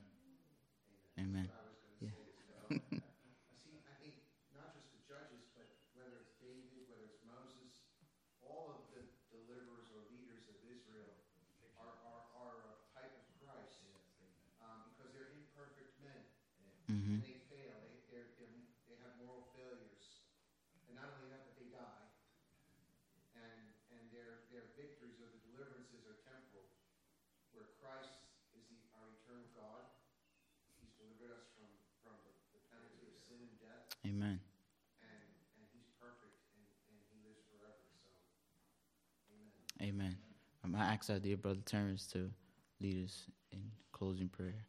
Amen. Amen. That's what I was going to Yeah. say as well. See, I think not just the judges, but whether it's David, whether it's Moses, all of the deliverers or leaders of Israel are, are, are a type of Christ, um, because they're imperfect men. Mm-hmm. And they fail. They, they're, they're, they have moral failures. And not only that, but they die. And, and their, their victories or the deliverances are temporal, where Christ is the, our eternal God. He's delivered us from, from the, the penalty of sin and death, Amen. and, and he's perfect, and, and he lives forever. So, amen. Amen. I'm going to ask our dear brother Terrence to lead us in closing prayer.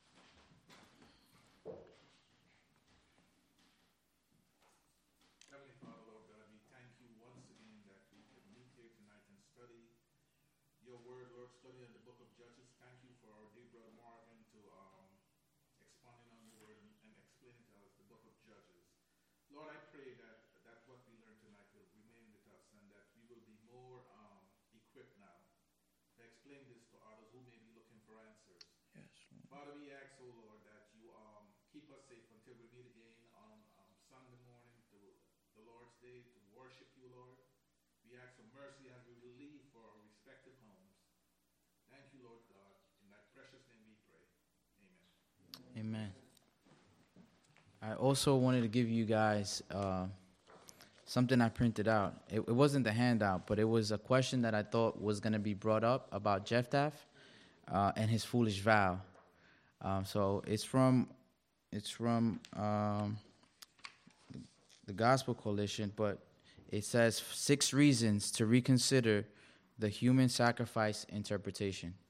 Heavenly Father, Lord God, we thank you once again that we can meet here tonight and study your word, Lord, study in the book of Judges. Thank you for our dear brother Morgan to um, expounding on your word and, and explaining to us the book of Judges. Lord, I pray that, that what we learned tonight will remain with us and that we will be more um, equipped now to explain this to others who may be looking for answers. Yes. Father, we ask, oh Lord, that you um, keep us safe until we meet again on um, Sunday morning, to the Lord's Day, to worship you, Lord. We ask for mercy as we will leave for our respective homes. Thank you, Lord God. In thy precious name we pray. Amen. Amen. I also wanted to give you guys uh, something I printed out. It, it wasn't the handout, but it was a question that I thought was going to be brought up about Jephthah uh, and his foolish vow. Um, so it's from it's from um, the Gospel Coalition, but it says six reasons to reconsider the human sacrifice interpretation.